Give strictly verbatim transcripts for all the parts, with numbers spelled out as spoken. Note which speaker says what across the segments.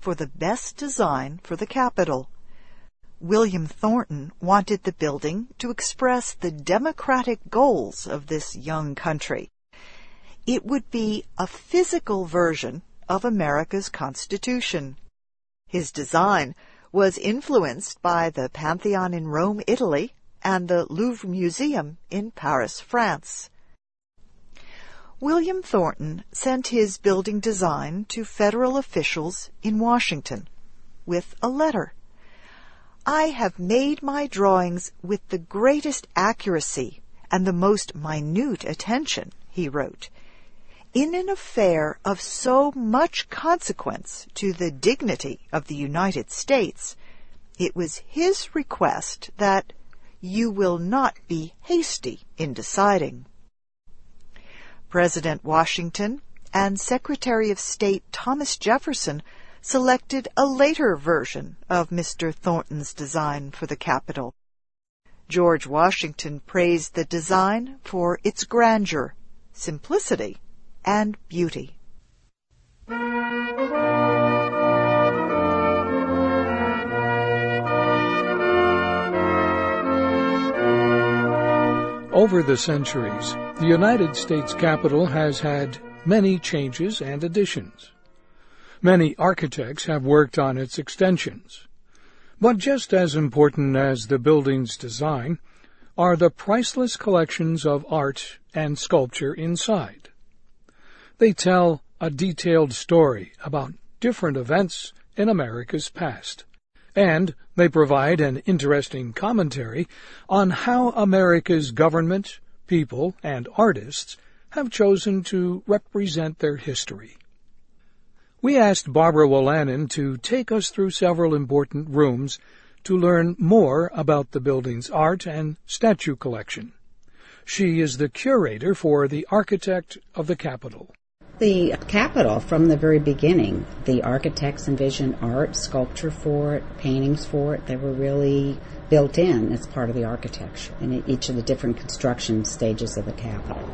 Speaker 1: for the best design for the Capitol. William Thornton wanted the building to express the democratic goals of this young country. It would be a physical version of America's Constitution. His design was influenced by the Pantheon in Rome, Italy, and the Louvre Museum in Paris, France. William Thornton sent his building design to federal officials in Washington with a letter. "I have made my drawings with the greatest accuracy and the most minute attention," he wrote. "In an affair of so much consequence to the dignity of the United States, it was his request that you will not be hasty in deciding." President Washington and Secretary of State Thomas Jefferson selected a later version of Mister Thornton's design for the Capitol. George Washington praised the design for its grandeur, simplicity, and beauty.
Speaker 2: Over the centuries, the United States Capitol has had many changes and additions. Many architects have worked on its extensions. But just as important as the building's design are the priceless collections of art and sculpture inside. They tell a detailed story about different events in America's past, and they provide an interesting commentary on how America's government, people, and artists have chosen to represent their history. We asked Barbara Wolanin to take us through several important rooms to learn more about the building's art and statue collection. She is the curator for the Architect of the Capitol.
Speaker 3: The Capitol, from the very beginning, the architects envisioned art, sculpture for it, paintings for it. They were really built in as part of the architecture in each of the different construction stages of the Capitol.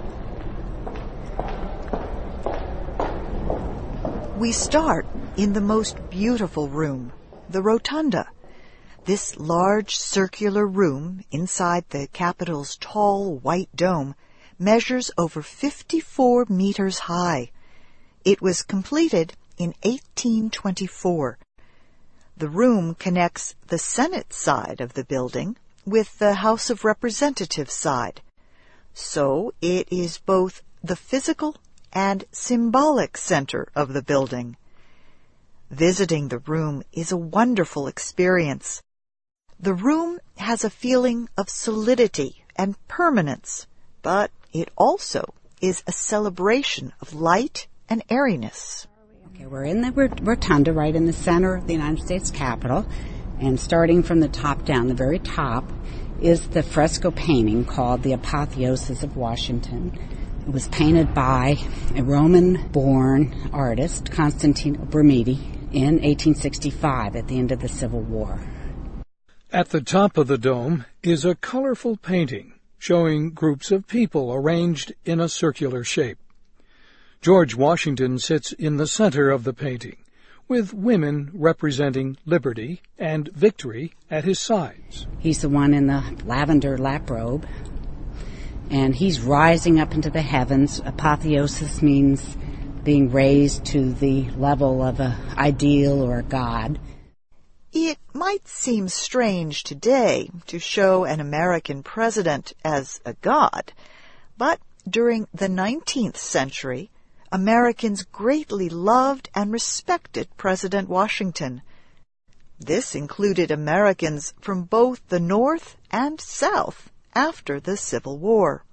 Speaker 1: We start in the most beautiful room, the Rotunda. This large circular room inside the Capitol's tall white dome measures over fifty-four meters high. It was completed in eighteen twenty-four. The room connects the Senate side of the building with the House of Representatives side. So it is both the physical and symbolic center of the building. Visiting the room is a wonderful experience. The room has a feeling of solidity and permanence, but it also is a celebration of light and airiness.
Speaker 3: Okay, we're in the rotunda right in the center of the United States Capitol, and starting from the top down, the very top, is the fresco painting called The Apotheosis of Washington. It was painted by a Roman-born artist, Constantino Brumidi, in eighteen sixty-five at the end of the Civil War.
Speaker 2: At the top of the dome is a colorful painting showing groups of people arranged in a circular shape. George Washington sits in the center of the painting, with women representing liberty and victory at his sides.
Speaker 3: He's the one in the lavender lap robe, and he's rising up into the heavens. Apotheosis means being raised to the level of an ideal or a god.
Speaker 1: It might seem strange today to show an American president as a god, but during the nineteenth century, Americans greatly loved and respected President Washington. This included Americans from both the North and South after the Civil War.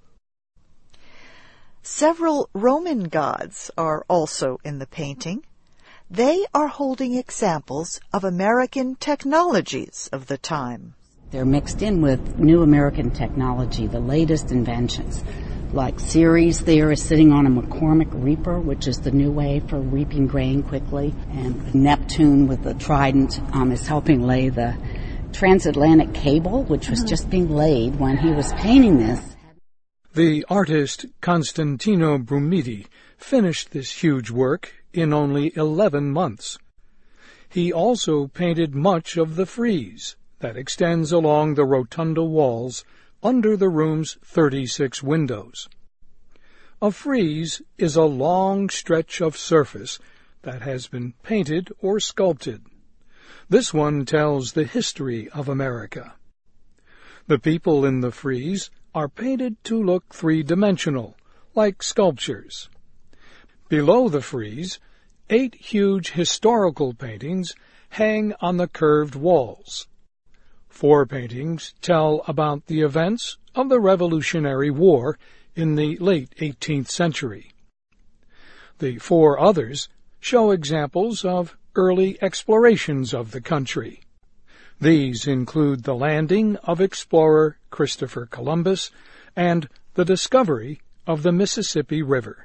Speaker 1: Several Roman gods are also in the painting. They are holding examples of American technologies of the time.
Speaker 3: They're mixed in with new American technology, the latest inventions. Like Ceres there is sitting on a McCormick reaper, which is the new way for reaping grain quickly. And Neptune with the trident um, is helping lay the transatlantic cable, which was just being laid when he was painting this.
Speaker 2: The artist Constantino Brumidi finished this huge work in only eleven months. He also painted much of the frieze that extends along the rotunda walls under the room's thirty-six windows. A frieze is a long stretch of surface that has been painted or sculpted. This one tells the history of America. The people in the frieze are painted to look three-dimensional, like sculptures. Below the frieze, eight huge historical paintings hang on the curved walls. Four paintings tell about the events of the Revolutionary War in the late eighteenth century. The four others show examples of early explorations of the country. These include the landing of explorer Christopher Columbus and the discovery of the Mississippi River.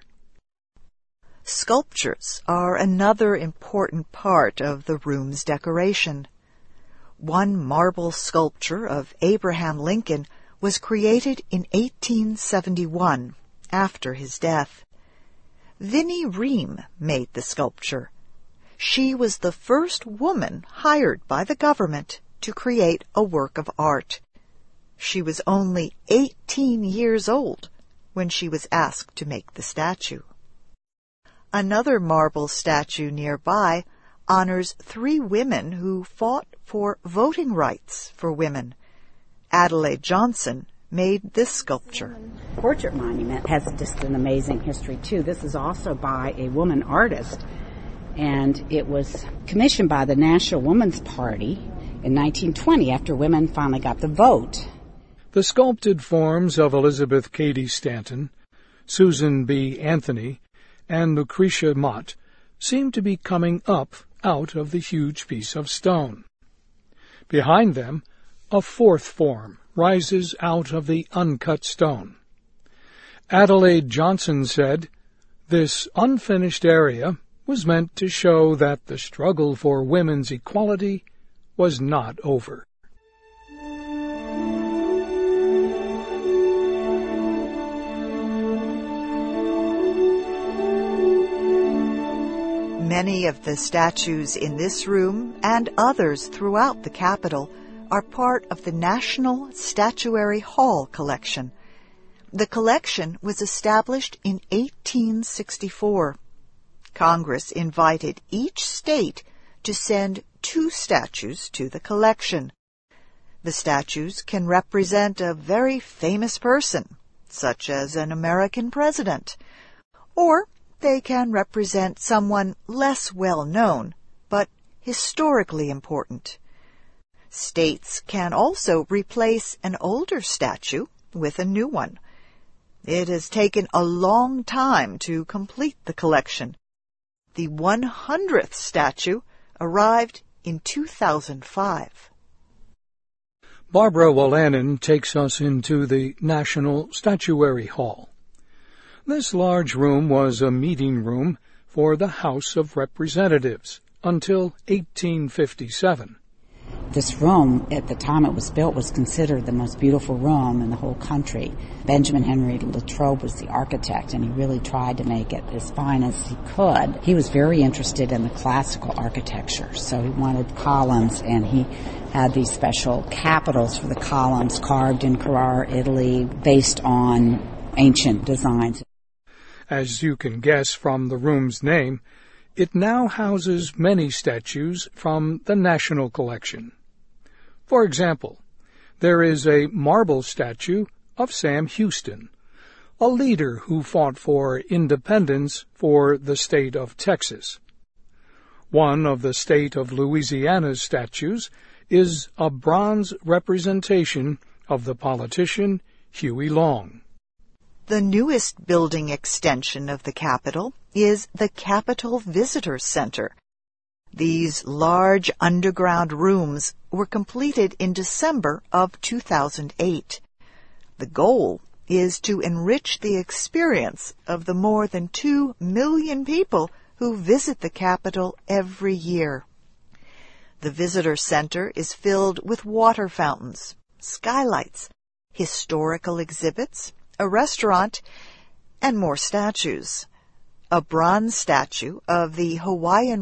Speaker 1: Sculptures are another important part of the room's decoration. One marble sculpture of Abraham Lincoln was created in eighteen seventy-one, after his death. Vinnie Ream made the sculpture. She was the first woman hired by the government to create a work of art. She was only eighteen years old when she was asked to make the statue. Another marble statue nearby honors three women who fought for voting rights for women. Adelaide Johnson made this sculpture.
Speaker 3: The portrait monument has just an amazing history, too. This is also by a woman artist, and it was commissioned by the National Woman's Party in nineteen twenty after women finally got the vote.
Speaker 2: The sculpted forms of Elizabeth Cady Stanton, Susan B. Anthony, and Lucretia Mott seem to be coming up out of the huge piece of stone. Behind them, a fourth form rises out of the uncut stone. Adelaide Johnson said, "This unfinished area was meant to show that the struggle for women's equality was not over."
Speaker 1: Many of the statues in this room and others throughout the Capitol are part of the National Statuary Hall collection. The collection was established in eighteen sixty-four. Congress invited each state to send two statues to the collection. The statues can represent a very famous person, such as an American president, or they can represent someone less well known, but historically important. States can also replace an older statue with a new one. It has taken a long time to complete the collection. The one hundredth statue arrived in two thousand five.
Speaker 2: Barbara Wolanin takes us into the National Statuary Hall. This large room was a meeting room for the House of Representatives until eighteen fifty-seven.
Speaker 3: This room, at the time it was built, was considered the most beautiful room in the whole country. Benjamin Henry Latrobe was the architect, and he really tried to make it as fine as he could. He was very interested in the classical architecture, so he wanted columns, and he had these special capitals for the columns carved in Carrara, Italy, based on ancient designs.
Speaker 2: As you can guess from the room's name, it now houses many statues from the National Collection. For example, there is a marble statue of Sam Houston, a leader who fought for independence for the state of Texas. One of the state of Louisiana's statues is a bronze representation of the politician Huey Long.
Speaker 1: The newest building extension of the Capitol is the Capitol Visitor Center. These large underground rooms were completed in December of two thousand eight. The goal is to enrich the experience of the more than two million people who visit the Capitol every year. The Visitor Center is filled with water fountains, skylights, historical exhibits, a restaurant, and more statues. A bronze statue of the Hawaiian